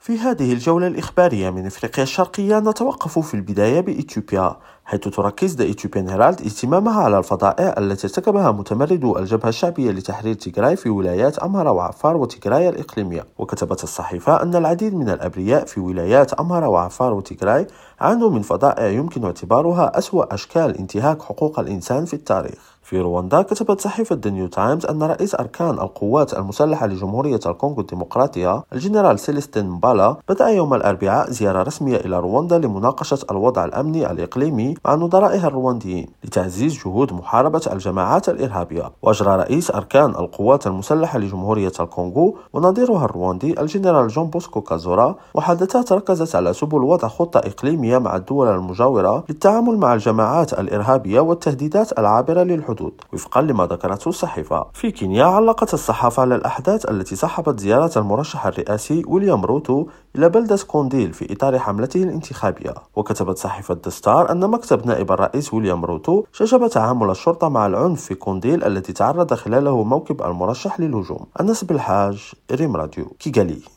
في هذه الجولة الإخبارية من إفريقيا الشرقية نتوقف في البداية بإثيوبيا، حيث تركز The Ethiopian Herald اهتمامها على الفضائح التي ارتكبها متمردو الجبهة الشعبية لتحرير تيغراي في ولايات أمهرة وعفار وتيغراي الإقليمية. وكتبت الصحيفة أن العديد من الأبرياء في ولايات أمهرة وعفار وتيغراي عانوا من فضائح يمكن اعتبارها أسوأ أشكال انتهاك حقوق الإنسان في التاريخ. في رواندا كتبت صحيفة The New Times أن رئيس أركان القوات المسلحة لجمهورية الكونغو الديمقراطية الجنرال سيليستين مبالا بدأ يوم الأربعاء زيارة رسمية إلى رواندا لمناقشة الوضع الأمني الإقليمي مع نظرائها الروانديين لتعزيز جهود محاربة الجماعات الإرهابية. وأجرى رئيس أركان القوات المسلحة لجمهورية الكونغو ونظيرها الرواندي الجنرال جون بوسكو كازورا محادثات ركزت على سبل وضع خطة إقليمية مع الدول المجاورة للتعامل مع الجماعات الإرهابية والتهديدات العابرة للحدود. وفقا لما ذكرته الصحيفة، في كينيا علقت الصحافة على الأحداث التي صاحبت زيارة المرشح الرئاسي ويليام روتو إلى بلدة كونديل في إطار حملته الانتخابية. وكتبت صحيفة دستار أن مكتب نائب الرئيس ويليام روتو شجب تعامل الشرطة مع العنف في كونديل التي تعرض خلاله موكب المرشح للهجوم. أنس بالحاج، ريم راديو، كيغالي.